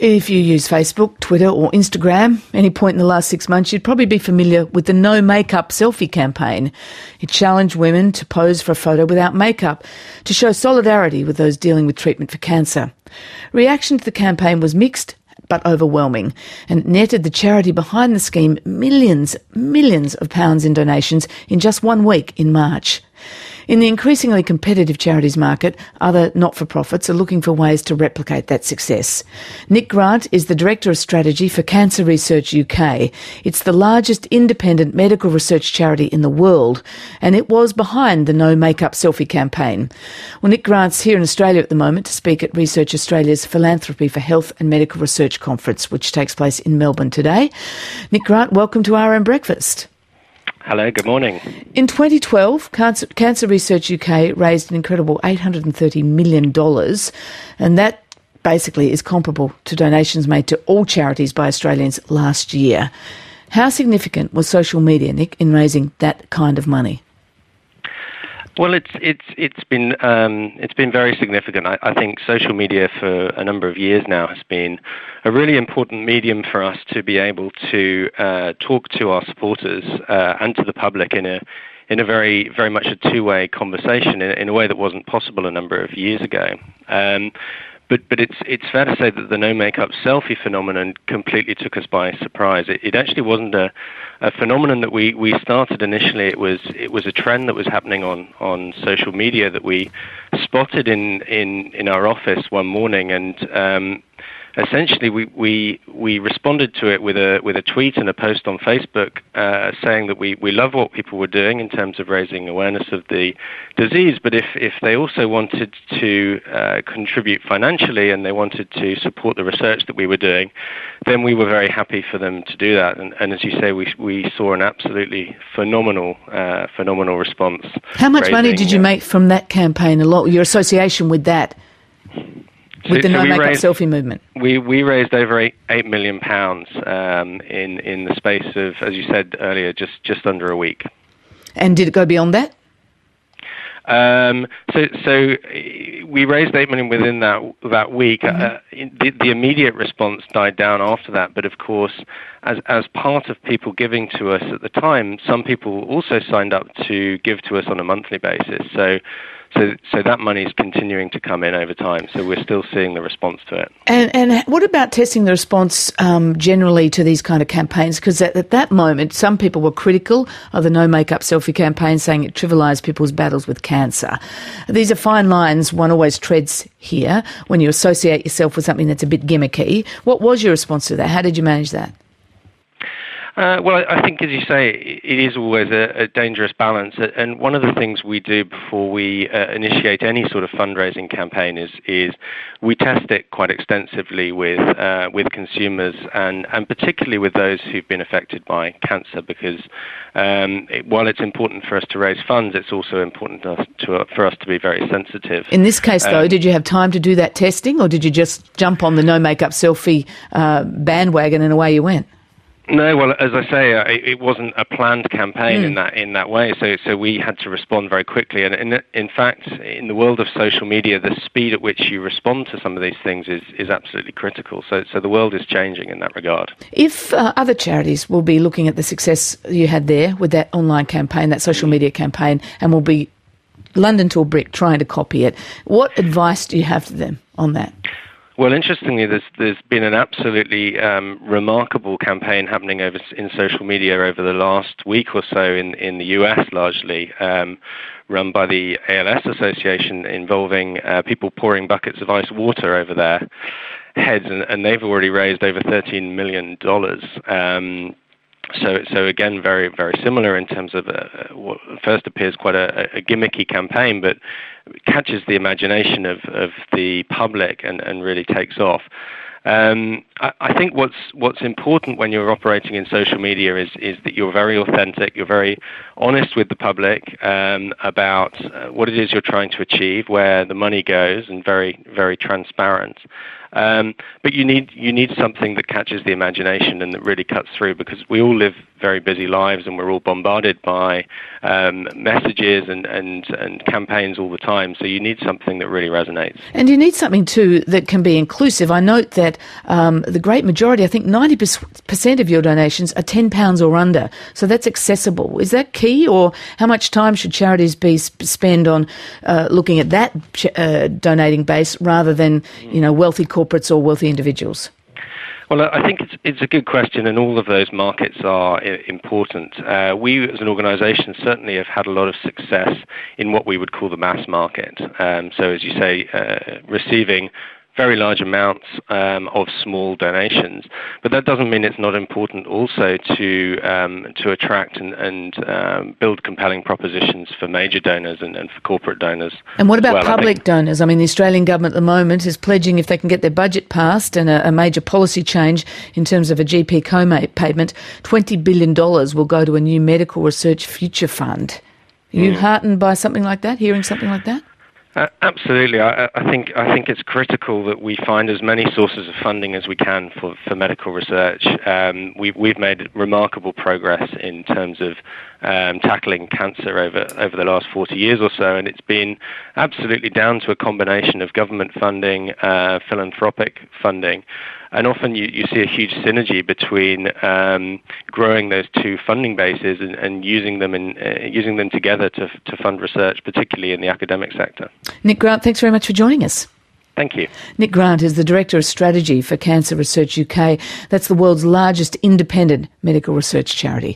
If you use Facebook, Twitter or Instagram any point in the last 6 months, you'd probably be familiar with the No Makeup Selfie campaign. It challenged women to pose for a photo without makeup to show solidarity with those dealing with treatment for cancer. Reaction to the campaign was mixed but overwhelming, and it netted the charity behind the scheme millions of pounds in donations in just 1 week in March. In the increasingly competitive charities market, other not-for-profits are looking for ways to replicate that success. Nick Grant is the Director of Strategy for Cancer Research UK. It's the largest independent medical research charity in the world, and it was behind the No Makeup Selfie campaign. Well, Nick Grant's here in Australia at the moment to speak at Research Australia's Philanthropy for Health and Medical Research Conference, which takes place in Melbourne today. Nick Grant, welcome to RM Breakfast. Hello, good morning. In 2012, Cancer Research UK raised an incredible $830 million, and that basically is comparable to donations made to all charities by Australians last year. How significant was social media, Nick, in raising that kind of money? Well, it's been very significant. I think social media for a number of years now has been a really important medium for us to be able to talk to our supporters and to the public in a very much a two-way conversation in a way that wasn't possible a number of years ago. But it's fair to say that the no makeup selfie phenomenon completely took us by surprise. It actually wasn't a phenomenon that we started initially. It was a trend that was happening on social media that we spotted in our office one morning, and essentially we responded to it with a tweet and a post on Facebook saying that we love what people were doing in terms of raising awareness of the disease, but if they also wanted to contribute financially and they wanted to support the research that we were doing, then we were very happy for them to do that. And as you say, we saw an absolutely phenomenal response. How much money did you make from that campaign? Your association with that? With the No Makeup Selfie movement? We raised over £8 million in the space of, as you said earlier, just under a week. And did it go beyond that? So we raised $8 million within that week. Mm-hmm. The immediate response died down after that, but of course, as part of people giving to us at the time, some people also signed up to give to us on a monthly basis. So that money is continuing to come in over time. So we're still seeing the response to it. And what about testing the response generally to these kind of campaigns? Because at that moment, some people were critical of the No Makeup Selfie campaign, saying it trivialised people's battles with cancer. These are fine lines one always treads here when you associate yourself with something that's a bit gimmicky. What was your response to that? How did you manage that? Well, I think, as you say, it is always a dangerous balance. And one of the things we do before we initiate any sort of fundraising campaign is we test it quite extensively with consumers and particularly with those who've been affected by cancer, because while it's important for us to raise funds, it's also important for us to be very sensitive. In this case, though, did you have time to do that testing, or did you just jump on the No Makeup Selfie bandwagon and away you went? No, well, as I say, it wasn't a planned campaign in that way. So we had to respond very quickly. And in fact, in the world of social media, the speed at which you respond to some of these things is absolutely critical. So the world is changing in that regard. If other charities will be looking at the success you had there with that online campaign, that social media campaign, and will be London to a brick trying to copy it, what advice do you have to them on that? Well, interestingly, there's been an absolutely remarkable campaign happening in social media over the last week or so in the US, largely run by the ALS Association, involving people pouring buckets of ice water over their heads, and they've already raised over $13 million. So again, very, very similar in terms of what first appears quite a gimmicky campaign, but catches the imagination of the public and really takes off. And I think what's important when you're operating in social media is that you're very authentic, you're very honest with the public about what it is you're trying to achieve, where the money goes, and very, very transparent. But you need something that catches the imagination and that really cuts through, because we all live very busy lives and we're all bombarded by messages and campaigns all the time. So you need something that really resonates. And you need something too that can be inclusive. I note that the great majority, I think 90% of your donations are £10 or under. So that's accessible. Is that key, or how much time should charities spend on looking at that donating base rather than wealthy corporates or wealthy individuals? Well, I think it's a good question, and all of those markets are important. We, as an organisation, certainly have had a lot of success in what we would call the mass market. So, as you say, receiving very large amounts of small donations, but that doesn't mean it's not important also to attract and build compelling propositions for major donors and for corporate donors. And what about public donors? I mean, the Australian government at the moment is pledging, if they can get their budget passed and a major policy change in terms of a GP co-payment, $20 billion will go to a new medical research future fund. Are you heartened by something like that, hearing something like that? Absolutely. I think it's critical that we find as many sources of funding as we can for medical research. We've made remarkable progress in terms of tackling cancer over the last 40 years or so, and it's been absolutely down to a combination of government funding, philanthropic funding. And often you see a huge synergy between growing those two funding bases and using them together to fund research, particularly in the academic sector. Nick Grant, thanks very much for joining us. Thank you. Nick Grant is the Director of Strategy for Cancer Research UK. That's the world's largest independent medical research charity.